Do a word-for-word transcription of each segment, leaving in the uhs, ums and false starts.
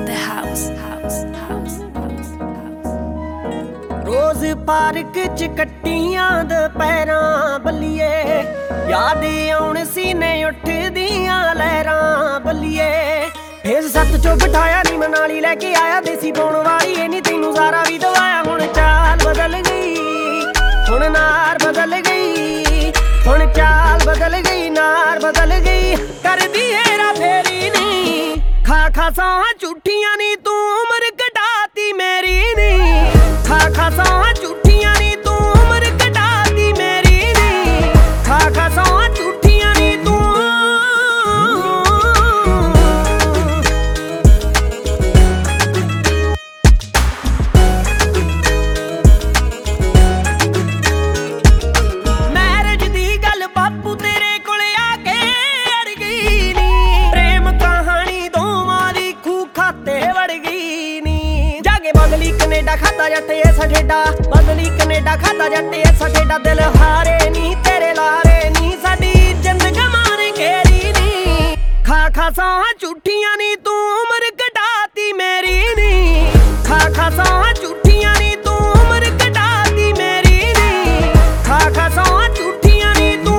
the house, house, house, house, house. रोज park च कट्टियां दुपहरां बल्लिए याद आउण सीने उठदियां लहरां बल्लिए फेस सत्त चो बिठाया नी मनाली लैके आया देसी पाउण वाली ए नी तैनू सारा भी दवाया हुण चाल बदल गई हुण नार बदल गई हुण चाल बदल गई नार बदल गई कर दी हेरा फेरी नी खा खा सौं झूठियां नी तू उम्र घटाती मेरी नी खा खा सौं झूठियां नी तू उम्र घटाती मेरी नी खा खा सौं झूठियां नी तू मैरिज दी गल बापू तेरे कोले आके अड़ गई नी प्रेम कहानी दोवां दी खूह खाते वड़ गई नी जाके बदली कनेडा खाता जट ऐसा ठेडा बदली कनेडा खाता जट ऐसा ठेडा दिल हारे नी तेरे लारे नी साडी जिंद गमाने केरी नी खा खा सौं झूठियां नी तू उम्र घटाती मेरी नी खा खा सौं झूठियां नी तू उम्र घटाती मेरी नी खा खा सौं झूठियां नी तू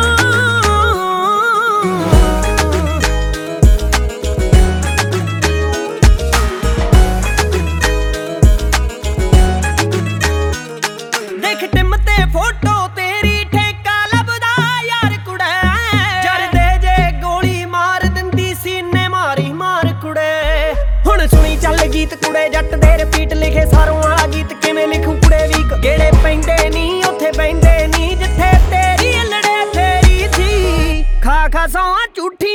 देख टिम ते फोटो तेरी ठेका लभदा यार कुड़े जरदे जे गोली मार दिंदी सीने मारी मार कुड़े हुण सुनी चल गीत कुड़े जट दे रिपीट लिखे सारों वाला गीत किवें लिखूं कुड़े वीक गेड़े पैंदे नी उत्थे बैंदे नी जिथे तेरी लड़े फेरी थी खा खा सौं झूठी